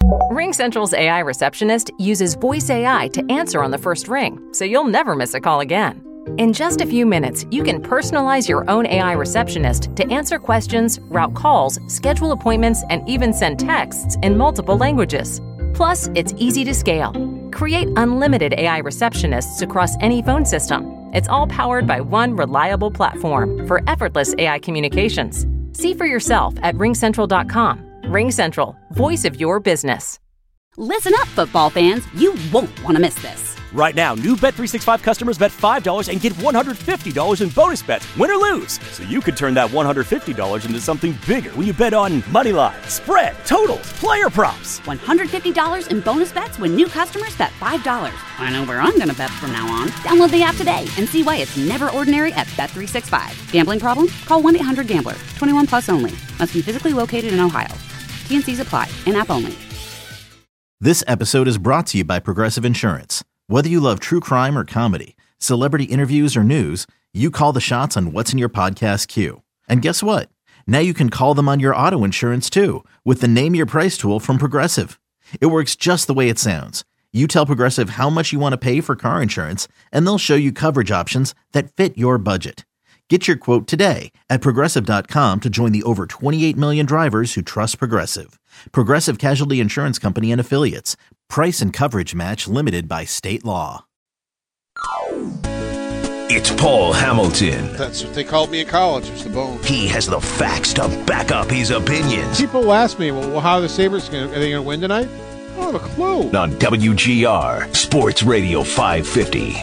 RingCentral's AI receptionist uses voice AI to answer on the first ring, so you'll never miss a call again. In just a few minutes, you can personalize your own AI receptionist to answer questions, route calls, schedule appointments, and even send texts in multiple languages. Plus, it's easy to scale. Create unlimited AI receptionists across any phone system. It's all powered by one reliable platform for effortless AI communications. See for yourself at ringcentral.com. RingCentral, voice of your business. Listen up, football fans. You won't want to miss this. Right now, new Bet365 customers bet $5 and get $150 in bonus bets, win or lose. So you could turn that $150 into something bigger when you bet on moneyline, spread, totals, player props. $150 in bonus bets when new customers bet $5. I know where I'm going to bet from now on. Download the app today and see why it's never ordinary at Bet365. Gambling problem? Call 1-800-GAMBLER. 21 plus only. Must be physically located in Ohio. T&Cs apply. In-app only. This episode is brought to you by Progressive Insurance. Whether you love true crime or comedy, celebrity interviews or news, you call the shots on what's in your podcast queue. And guess what? Now you can call them on your auto insurance too with the Name Your Price tool from Progressive. It works just the way it sounds. You tell Progressive how much you want to pay for car insurance, and they'll show you coverage options that fit your budget. Get your quote today at Progressive.com to join the over 28 million drivers who trust Progressive. Progressive Casualty Insurance Company and Affiliates. Price and coverage match limited by state law. It's Paul Hamilton. That's what they called me in college, was the bone. He has the facts to back up his opinions. People ask me, well, how are the Sabres going to, are they going to win tonight? I don't have a clue. On WGR, Sports Radio 550.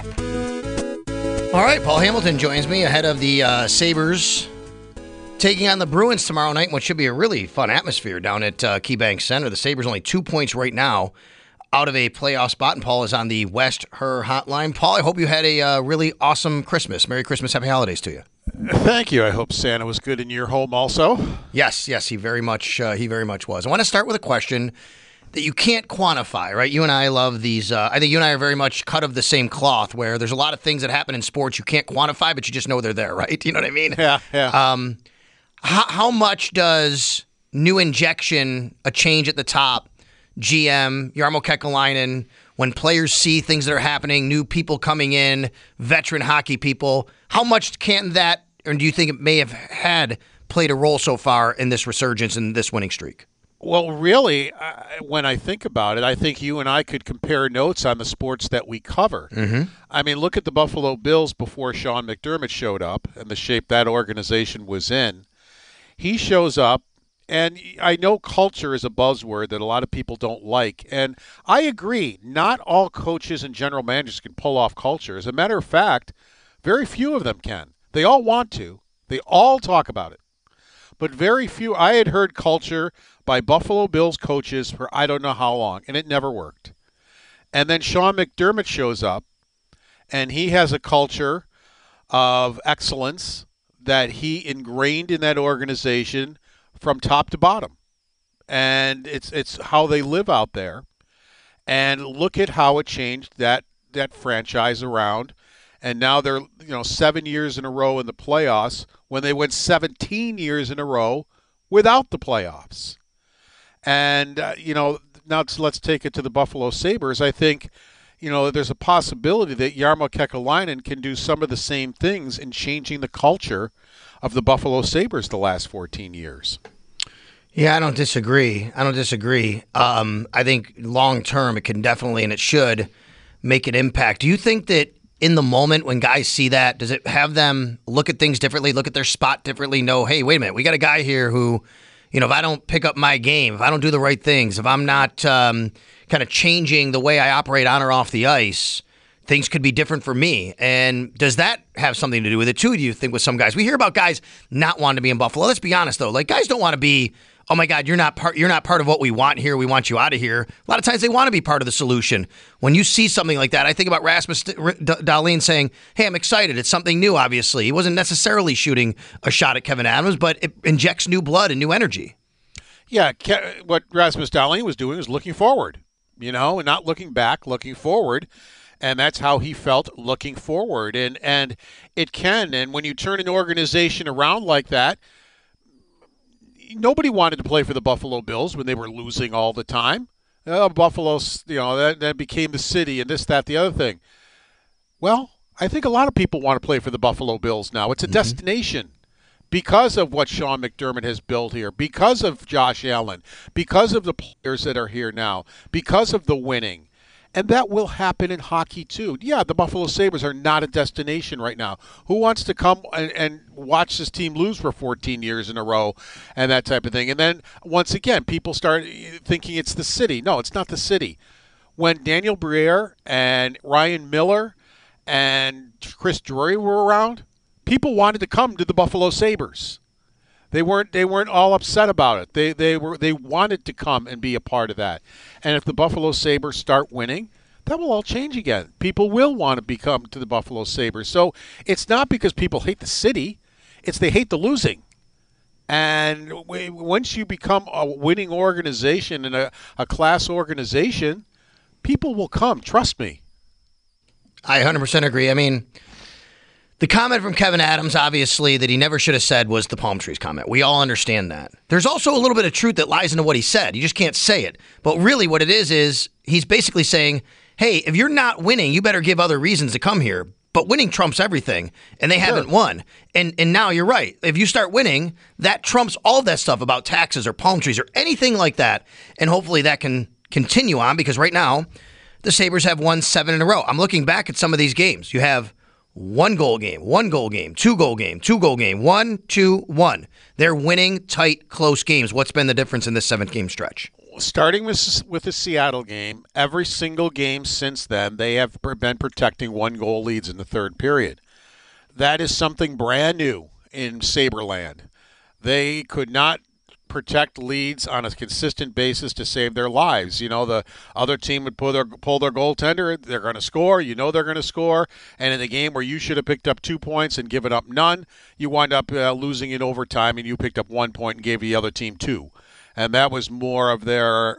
All right, Paul Hamilton joins me ahead of the Sabres taking on the Bruins tomorrow night, which should be a really fun atmosphere down at KeyBank Center. The Sabres only 2 points right now out of a playoff spot, and Paul is on the West Her Hotline. Paul, I hope you had a really awesome Christmas. Merry Christmas, Happy Holidays to you. Thank you. I hope Santa was good in your home also. Yes, he very much was. I want to start with a question that you can't quantify, right? You and I love these. I think you and I are very much cut of the same cloth, where there's a lot of things that happen in sports you can't quantify, but you just know they're there, right? You know what I mean? Yeah. How much does new injection, a change at the top, GM, Jarmo Kekalainen, when players see things that are happening, new people coming in, veteran hockey people, how much can that, or do you think it may have played a role so far in this resurgence and this winning streak? Well, really, when I think about it, I think you and I could compare notes on the sports that we cover. Mm-hmm. I mean, look at the Buffalo Bills before Sean McDermott showed up and the shape that organization was in. He shows up, and I know culture is a buzzword that a lot of people don't like. And I agree, not all coaches and general managers can pull off culture. As a matter of fact, very few of them can. They all want to. They all talk about it. But very few. I had heard culture by Buffalo Bills coaches for I don't know how long, and it never worked. And then Sean McDermott shows up, and he has a culture of excellence that he ingrained in that organization from top to bottom. And it's how they live out there. And look at how it changed that franchise around. And now they're 7 years in a row in the playoffs when they went 17 years in a row without the playoffs. And, now let's take it to the Buffalo Sabres. I think, there's a possibility that Jarmo Kekalainen can do some of the same things in changing the culture of the Buffalo Sabres the last 14 years. Yeah, I don't disagree. I think long term it can definitely, and it should, make an impact. Do you think that in the moment when guys see that, does it have them look at things differently, look at their spot differently, know, hey, wait a minute, we got a guy here who, if I don't pick up my game, if I don't do the right things, if I'm not kind of changing the way I operate on or off the ice, things could be different for me. And does that have something to do with it too, do you think, with some guys? We hear about guys not wanting to be in Buffalo. Let's be honest, though. Like, guys don't want to be, oh my God, you're not part of what we want here. We want you out of here. A lot of times they want to be part of the solution. When you see something like that, I think about Rasmus Dahlin saying, hey, I'm excited. It's something new, obviously. He wasn't necessarily shooting a shot at Kevyn Adams, but it injects new blood and new energy. Yeah, what Rasmus Dahlin was doing was looking forward, and not looking back, looking forward. And that's how he felt, looking forward. And it can. And when you turn an organization around like that, nobody wanted to play for the Buffalo Bills when they were losing all the time. Buffalo, that became the city and this, that, the other thing. Well, I think a lot of people want to play for the Buffalo Bills now. It's a destination because of what Sean McDermott has built here, because of Josh Allen, because of the players that are here now, because of the winning. And that will happen in hockey, too. Yeah, the Buffalo Sabres are not a destination right now. Who wants to come and watch this team lose for 14 years in a row and that type of thing? And then, once again, people start thinking it's the city. No, it's not the city. When Daniel Briere and Ryan Miller and Chris Drury were around, people wanted to come to the Buffalo Sabres. They weren't all upset about it. They wanted to come and be a part of that. And if the Buffalo Sabres start winning, that will all change again. People will want to come to the Buffalo Sabres. So it's not because people hate the city, it's they hate the losing. And once you become a winning organization and a class organization, people will come. Trust me. I 100% agree. I mean, the comment from Kevin Adams, obviously, that he never should have said was the palm trees comment. We all understand that. There's also a little bit of truth that lies into what he said. You just can't say it. But really what it is he's basically saying, hey, if you're not winning, you better give other reasons to come here. But winning trumps everything, and they haven't won. And now you're right. If you start winning, that trumps all that stuff about taxes or palm trees or anything like that. And hopefully that can continue on, because right now the Sabres have won 7 in a row. I'm looking back at some of these games. You have 1-goal game, 2-goal game, 2-goal game, 1-2-1. They're winning tight, close games. What's been the difference in this 7-game stretch? Starting with the Seattle game, every single game since then, they have been protecting 1-goal leads in the third period. That is something brand new in Saberland. They could not protect leads on a consistent basis to save their lives. The other team would pull their goaltender. They're going to score. They're going to score. And in the game where you should have picked up 2 points and given up none, you wind up losing in overtime, and you picked up 1 point and gave the other team 2. And that was more of their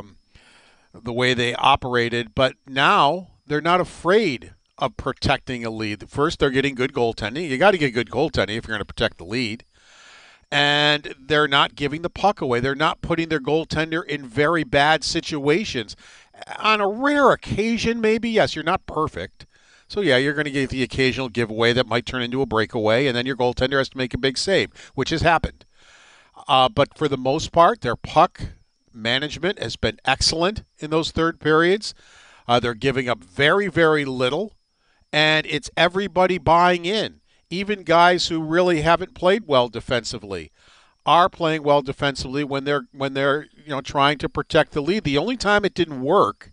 the way they operated. But now they're not afraid of protecting a lead. First, they're getting good goaltending. You got to get good goaltending if you're going to protect the lead. And they're not giving the puck away. They're not putting their goaltender in very bad situations. On a rare occasion, maybe, yes, you're not perfect. So, yeah, you're going to get the occasional giveaway that might turn into a breakaway, and then your goaltender has to make a big save, which has happened. But for the most part, their puck management has been excellent in those third periods. They're giving up very, very little, and it's everybody buying in. Even guys who really haven't played well defensively are playing well defensively when they're trying to protect the lead. The only time it didn't work,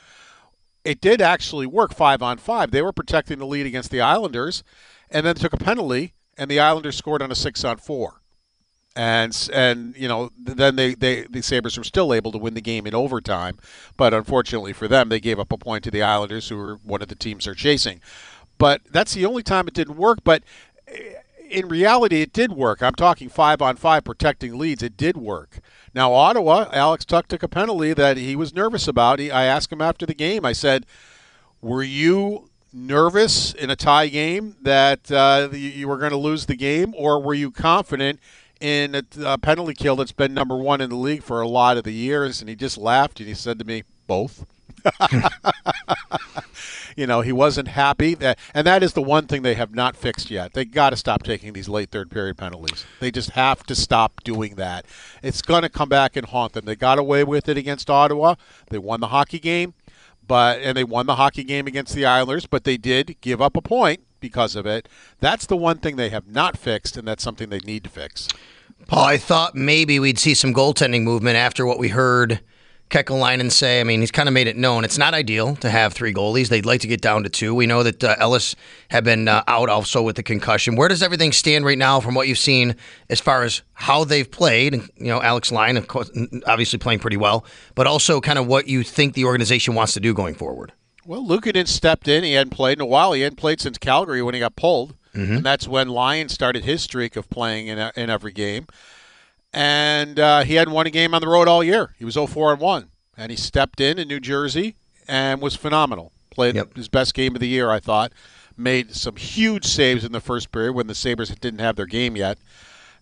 it did actually work 5-on-5. They were protecting the lead against the Islanders, and then took a penalty, and the Islanders scored on a 6-on-4. And then the Sabres were still able to win the game in overtime, but unfortunately for them, they gave up a point to the Islanders, who were one of the teams they're chasing. But that's the only time it didn't work. But in reality, it did work. I'm talking 5-on-5 protecting leads. It did work. Now, Ottawa, Alex Tuch took a penalty that he was nervous about. I asked him after the game, I said, were you nervous in a tie game that you were going to lose the game, or were you confident in a penalty kill that's been number 1 in the league for a lot of the years? And he just laughed, and he said to me, both. He wasn't happy. And that is the one thing they have not fixed yet. They got to stop taking these late third period penalties. They just have to stop doing that. It's going to come back and haunt them. They got away with it against Ottawa. They won the hockey game, and they won the hockey game against the Islanders, but they did give up a point because of it. That's the one thing they have not fixed, and that's something they need to fix. Paul, I thought maybe we'd see some goaltending movement after what we heard Kekalainen say. I mean, he's kind of made it known it's not ideal to have 3 goalies. They'd like to get down to 2. We know that Ellis had been out also with the concussion. Where does everything stand right now from what you've seen as far as how they've played? Alex Lyon, of course, obviously playing pretty well, but also kind of what you think the organization wants to do going forward. Well, Luukkonen stepped in. He hadn't played in a while. He hadn't played since Calgary when he got pulled. Mm-hmm. And that's when Lyon started his streak of playing in every game. And he hadn't won a game on the road all year. He was 0-4-1. And he stepped in New Jersey and was phenomenal. Played his best game of the year, I thought. Made some huge saves in the first period when the Sabres didn't have their game yet.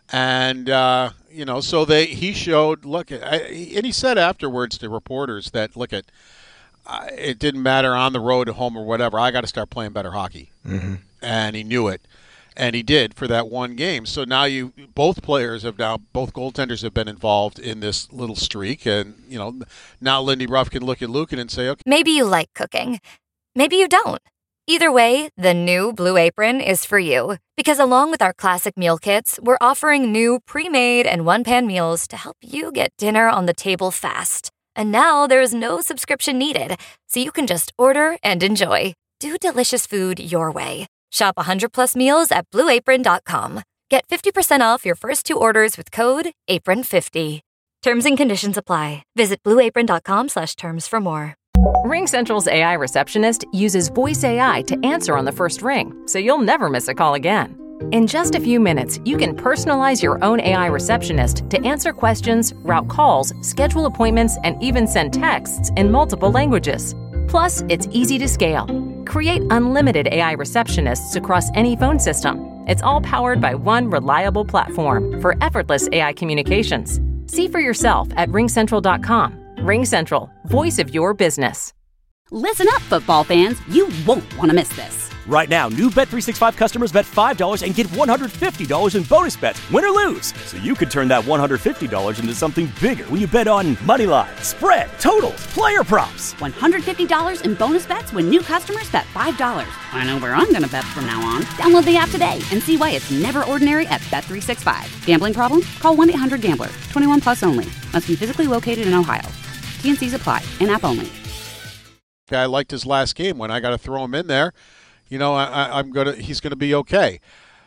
And so he showed. And he said afterwards to reporters that it didn't matter on the road, at home, or whatever. I got to start playing better hockey, and he knew it, and he did for that one game. So now both goaltenders have been involved in this little streak, and now Lindy Ruff can look at Luukkonen and say, okay, maybe you like cooking, maybe you don't. Either way, the new Blue Apron is for you. Because along with our classic meal kits, we're offering new pre-made and one-pan meals to help you get dinner on the table fast. And now there's no subscription needed, so you can just order and enjoy. Do delicious food your way. Shop 100+ meals at BlueApron.com. Get 50% off your first 2 orders with code APRON50. Terms and conditions apply. Visit BlueApron.com/terms for more. RingCentral's AI receptionist uses voice AI to answer on the first ring, so you'll never miss a call again. In just a few minutes, you can personalize your own AI receptionist to answer questions, route calls, schedule appointments, and even send texts in multiple languages. Plus, it's easy to scale. Create unlimited AI receptionists across any phone system. It's all powered by one reliable platform for effortless AI communications. See for yourself at RingCentral.com. RingCentral, voice of your business. Listen up, football fans. You won't want to miss this. Right now, new Bet365 customers bet $5 and get $150 in bonus bets, win or lose. So you could turn that $150 into something bigger when you bet on moneyline, spread, totals, player props. $150 in bonus bets when new customers bet $5. I know where I'm going to bet from now on. Download the app today and see why it's never ordinary at Bet365. Gambling problem? Call 1-800-GAMBLER. 21 plus only. Must be physically located in Ohio. T&Cs apply. In-app only. I liked his last game. When I got to throw him in there, he's gonna be okay.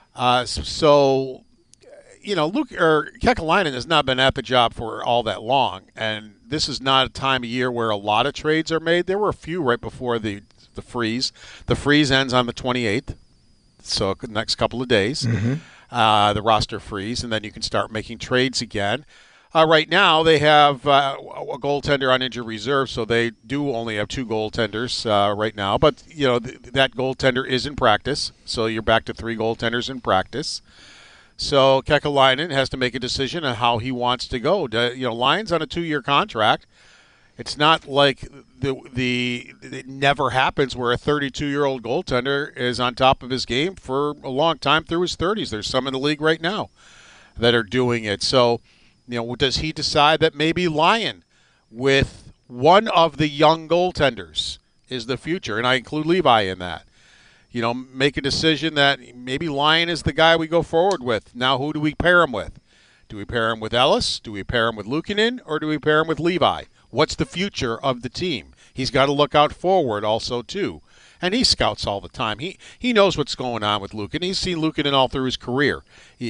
Kekalainen has not been at the job for all that long, and this is not a time of year where a lot of trades are made. There were a few right before the freeze. The freeze ends on the 28th, so the next couple of days. The roster freeze, and then you can start making trades again. Right now, they have a goaltender on injured reserve, so they do only have 2 goaltenders right now. But, that goaltender is in practice, so you're back to 3 goaltenders in practice. So Kekalainen has to make a decision on how he wants to go. Lion's on a 2-year contract. It's not like it never happens where a 32-year-old goaltender is on top of his game for a long time through his 30s. There's some in the league right now that are doing it. So, does he decide that maybe Lyon with one of the young goaltenders is the future? And I include Levi in that. Make a decision that maybe Lyon is the guy we go forward with. Now, who do we pair him with? Do we pair him with Ellis? Do we pair him with Luukkonen? Or do we pair him with Levi? What's the future of the team? He's got to look out forward also, too. And he scouts all the time. He knows what's going on with Luukkonen. He's seen Luukkonen all through his career.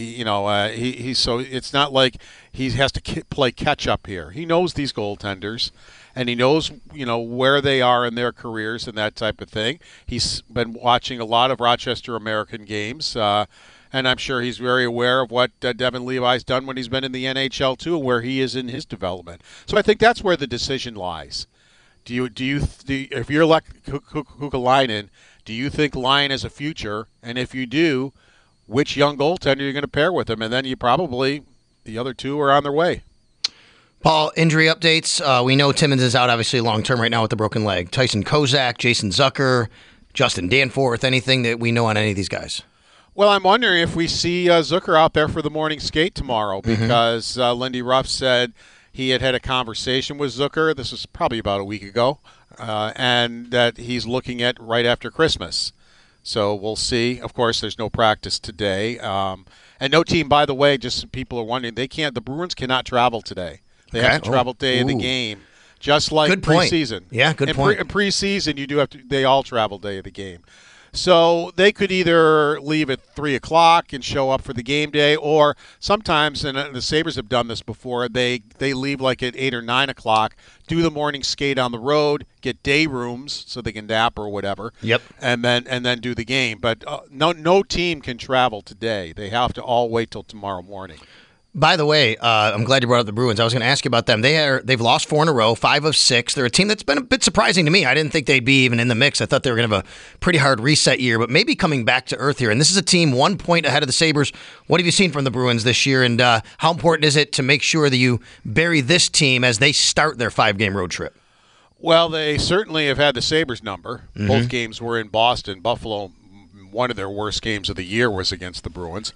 So it's not like he has to play catch up here. He knows these goaltenders, and he knows where they are in their careers and that type of thing. He's been watching a lot of Rochester American games, and I'm sure he's very aware of what Devin Levi's done when he's been in the NHL too, and where he is in his development. So I think that's where the decision lies. Do you if you're like Kekalainen, do you think Lyon is a future? And if you do, which young goaltender you're going to pair with him? And then the other 2 are on their way. Paul, injury updates. We know Timmins is out obviously long-term right now with the broken leg. Tyson Kozak, Jason Zucker, Justin Danforth, anything that we know on any of these guys? Well, I'm wondering if we see Zucker out there for the morning skate tomorrow because Lindy Ruff said he had a conversation with Zucker. This was probably about a week ago, and that he's looking at right after Christmas. So we'll see. Of course, there's no practice today. And no team, by the way, just so people are wondering, the Bruins cannot travel today. They have to travel day of the game, just like preseason. Yeah, good point. In preseason, they all travel day of the game. So they could either leave at 3 o'clock and show up for the game day, or sometimes, and the Sabres have done this before, they leave like at 8 or 9 o'clock, do the morning skate on the road, get day rooms so they can nap or whatever. Yep. And then do the game. But no team can travel today. They have to all wait till tomorrow morning. By the way, I'm glad you brought up the Bruins. I was going to ask you about them. They've lost 4 in a row, 5 of 6. They're a team that's been a bit surprising to me. I didn't think they'd be even in the mix. I thought they were going to have a pretty hard reset year, but maybe coming back to earth here. And this is a team 1 point ahead of the Sabres. What have you seen from the Bruins this year, and how important is it to make sure that you bury this team as they start their 5-game road trip? Well, they certainly have had the Sabres number. Mm-hmm. Both games were in Boston. Buffalo, one of their worst games of the year was against the Bruins.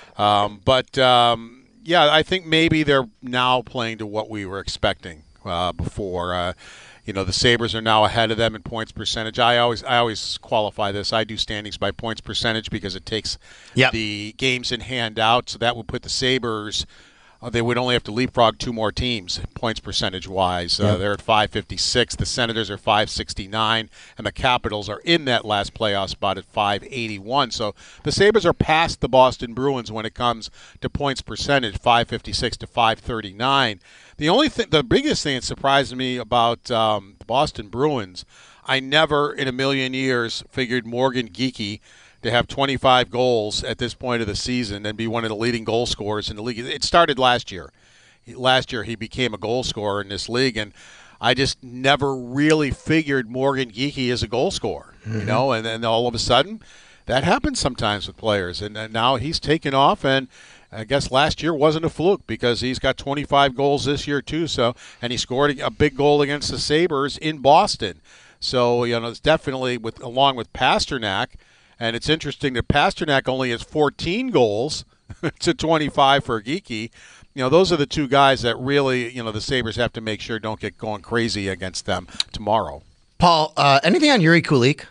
Yeah, I think maybe they're now playing to what we were expecting before. The Sabres are now ahead of them in points percentage. I always qualify this. I do standings by points percentage because it takes the games in hand out. So that would put the Sabres. They would only have to leapfrog 2 more teams, points percentage-wise. They're at 556. The Senators are 569, and the Capitals are in that last playoff spot at 581. So the Sabres are past the Boston Bruins when it comes to points percentage, 556 to 539. The biggest thing that surprised me about the Boston Bruins, I never in a million years figured Morgan Geekie to have 25 goals at this point of the season and be one of the leading goal scorers in the league. It started last year. Last year he became a goal scorer in this league, and I just never really figured Morgan Geekie as a goal scorer, and then all of a sudden that happens sometimes with players, and now he's taken off, and I guess last year wasn't a fluke because he's got 25 goals this year too, and he scored a big goal against the Sabres in Boston. So, it's definitely along with Pasternak. And it's interesting that Pasternak only has 14 goals to 25 for Geekie. Those are the 2 guys that really, the Sabres have to make sure don't get going crazy against them tomorrow. Paul, anything on Yuri Kulik?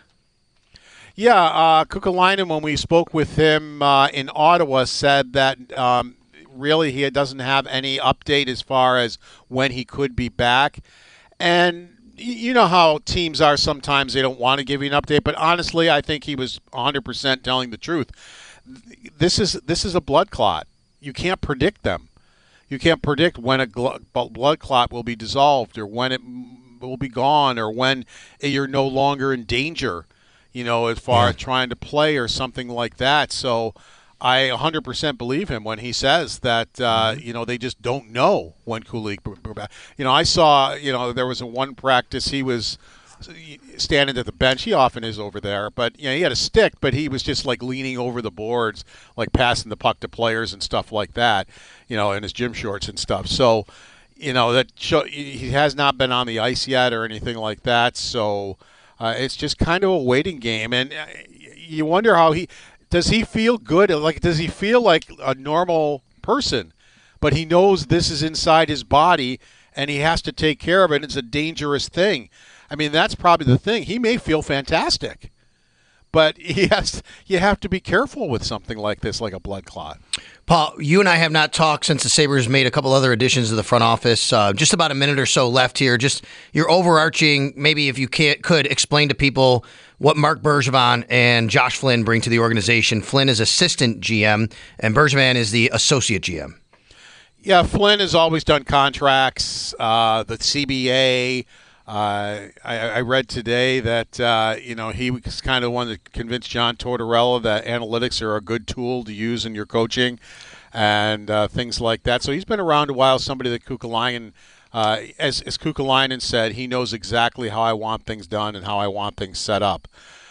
Yeah, Kukalainen, when we spoke with him in Ottawa, said that really he doesn't have any update as far as when he could be back. And you know how teams are sometimes. They don't want to give you an update, but honestly, I think he was 100% telling the truth. This is a blood clot. You can't predict them. You can't predict when a blood clot will be dissolved or when it will be gone or when you're no longer in danger, as far as trying to play or something like that. So I 100% believe him when he says that, they just don't know when Kulik. I saw, there was one practice he was standing at the bench. He often is over there, but he had a stick, but he was just like leaning over the boards, like passing the puck to players and stuff like that, in his gym shorts and stuff. So, he has not been on the ice yet or anything like that. So it's just kind of a waiting game, and you wonder how does he feel good? Like, does he feel like a normal person? But he knows this is inside his body, and he has to take care of it. It's a dangerous thing. I mean, that's probably the thing. He may feel fantastic, but you have to be careful with something like this, like a blood clot. Paul, you and I have not talked since the Sabres made a couple other additions to the front office. Just about a minute or so left here. Just your overarching, maybe if you could explain to people what Marc Bergevin and Josh Flynn bring to the organization. Flynn is assistant GM, and Bergevin is the associate GM. Yeah, Flynn has always done contracts, the CBA. I read today that, he was kind of one that convinced John Tortorella that analytics are a good tool to use in your coaching and things like that. So he's been around a while, somebody that Kukalainen, as Kukalainen said, he knows exactly how I want things done and how I want things set up.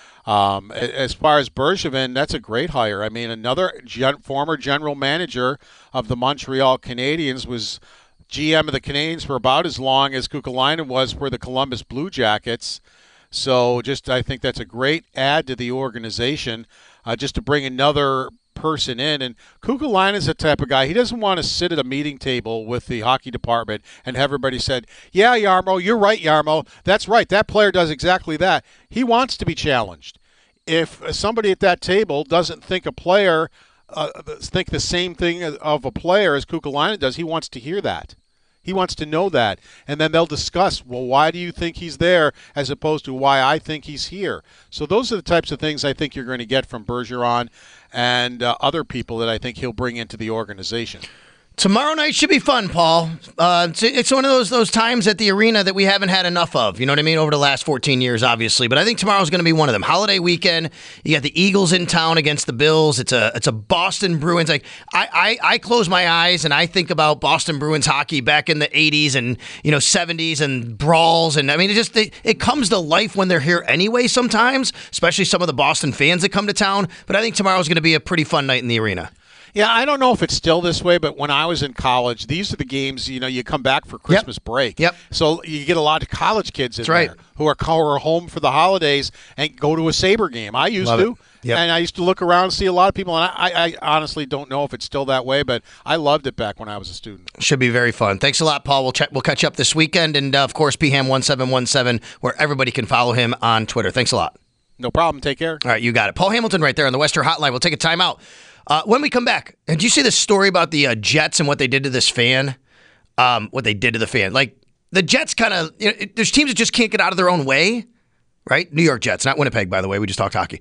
As far as Bergevin, that's a great hire. I mean, another former general manager of the Montreal Canadiens was GM of the Canadiens for about as long as Kukalainen was for the Columbus Blue Jackets. So I think that's a great add to the organization, just to bring another person in. And Kukalainen is the type of guy, he doesn't want to sit at a meeting table with the hockey department and have everybody said, yeah, Yarmo, you're right, Yarmo. That's right. That player does exactly that. He wants to be challenged. If somebody at that table doesn't think a player think the same thing of a player as Kukalainen does, he wants to hear that. He wants to know that. And then they'll discuss, well, why do you think he's there as opposed to why I think he's here? So those are the types of things I think you're going to get from Bergeron and other people that I think he'll bring into the organization. Tomorrow night should be fun, Paul. It's one of those times at the arena that we haven't had enough of. You know what I mean? Over the last 14 years, obviously. But I think tomorrow's going to be one of them. Holiday weekend. You got the Eagles in town against the Bills. It's a Boston Bruins. Like I close my eyes and I think about Boston Bruins hockey back in the 80s and 70s and brawls. And I mean, it comes to life when they're here anyway. Sometimes, especially some of the Boston fans that come to town. But I think tomorrow's going to be a pretty fun night in the arena. Yeah, I don't know if it's still this way, but when I was in college, these are the games, you come back for Christmas break. Yep. So you get a lot of college kids in there who are home for the holidays and go to a Sabre game. I used to. Yep. And I used to look around and see a lot of people, and I honestly don't know if it's still that way, but I loved it back when I was a student. Should be very fun. Thanks a lot, Paul. We'll catch up this weekend, and of course, pham1717, where everybody can follow him on Twitter. Thanks a lot. No problem. Take care. All right, you got it. Paul Hamilton right there on the Western Hotline. We'll take a timeout. When we come back, did you see this story about the Jets and what they did to this fan? What they did to the fan. Like, the Jets kind of, there's teams that just can't get out of their own way, right? New York Jets, not Winnipeg, by the way. We just talked hockey.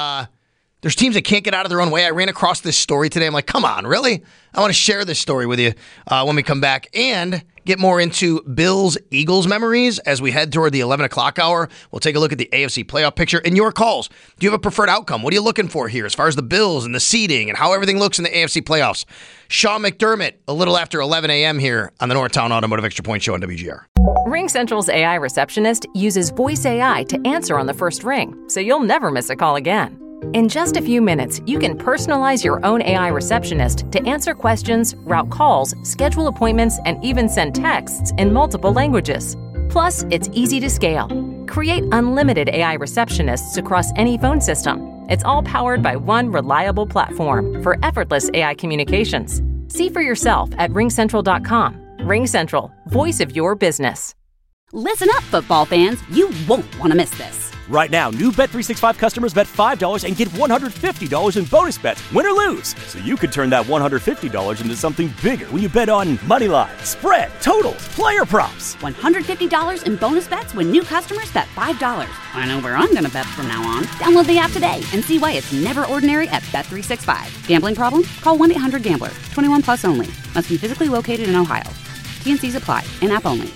There's teams that can't get out of their own way. I ran across this story today. I'm like, come on, really? I want to share this story with you when we come back and get more into Bills-Eagles memories as we head toward the 11 o'clock hour. We'll take a look at the AFC playoff picture and your calls. Do you have a preferred outcome? What are you looking for here as far as the Bills and the seeding and how everything looks in the AFC playoffs? Sean McDermott, a little after 11 a.m. here on the Northtown Automotive Extra Point Show on WGR. RingCentral's AI receptionist uses voice AI to answer on the first ring, so you'll never miss a call again. In just a few minutes, you can personalize your own AI receptionist to answer questions, route calls, schedule appointments, and even send texts in multiple languages. Plus, it's easy to scale. Create unlimited AI receptionists across any phone system. It's all powered by one reliable platform for effortless AI communications. See for yourself at ringcentral.com. RingCentral, voice of your business. Listen up, football fans. You won't want to miss this. Right now, new Bet365 customers bet $5 and get $150 in bonus bets, win or lose. So you could turn that $150 into something bigger when you bet on moneyline, spread, totals, player props. $150 in bonus bets when new customers bet $5. I know where I'm going to bet from now on. Download the app today and see why it's never ordinary at Bet365. Gambling problem? Call 1-800-GAMBLER. 21 plus only. Must be physically located in Ohio. T&Cs apply. In-app only.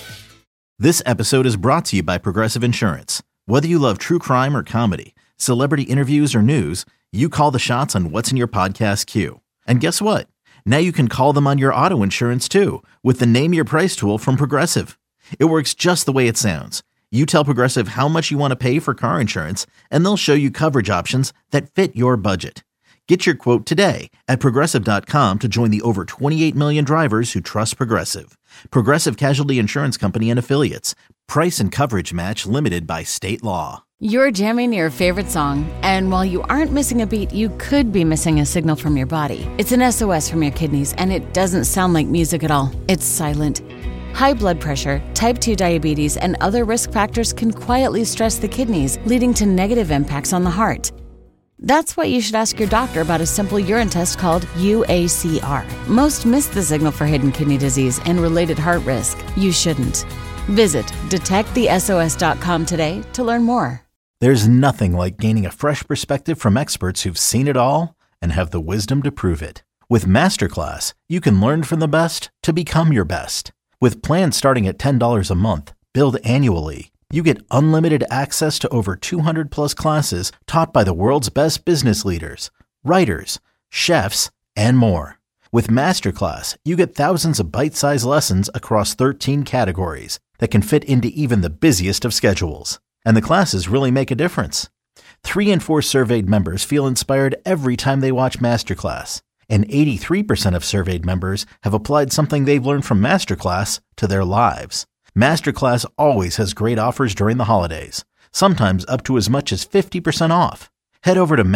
This episode is brought to you by Progressive Insurance. Whether you love true crime or comedy, celebrity interviews or news, you call the shots on what's in your podcast queue. And guess what? Now you can call them on your auto insurance too with the Name Your Price tool from Progressive. It works just the way it sounds. You tell Progressive how much you want to pay for car insurance, and they'll show you coverage options that fit your budget. Get your quote today at Progressive.com to join the over 28 million drivers who trust Progressive. Progressive Casualty Insurance Company and Affiliates. Price and coverage match limited by state law. You're jamming your favorite song, and while you aren't missing a beat, you could be missing a signal from your body. It's an SOS from your kidneys, and it doesn't sound like music at all. It's silent. High blood pressure, type 2 diabetes, and other risk factors can quietly stress the kidneys, leading to negative impacts on the heart. That's why you should ask your doctor about a simple urine test called UACR. Most miss the signal for hidden kidney disease and related heart risk. You shouldn't. Visit detectthesos.com today to learn more. There's nothing like gaining a fresh perspective from experts who've seen it all and have the wisdom to prove it. With Masterclass, you can learn from the best to become your best. With plans starting at $10 a month, billed annually, you get unlimited access to over 200 plus classes taught by the world's best business leaders, writers, chefs, and more. With Masterclass, you get thousands of bite-sized lessons across 13 categories that can fit into even the busiest of schedules. And the classes really make a difference. 3 in 4 surveyed members feel inspired every time they watch Masterclass. And 83% of surveyed members have applied something they've learned from Masterclass to their lives. Masterclass always has great offers during the holidays, sometimes up to as much as 50% off. Head over to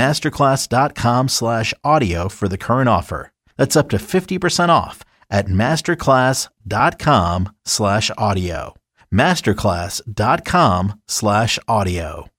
masterclass.com/audio for the current offer. That's up to 50% off at masterclass.com/audio. masterclass.com/audio.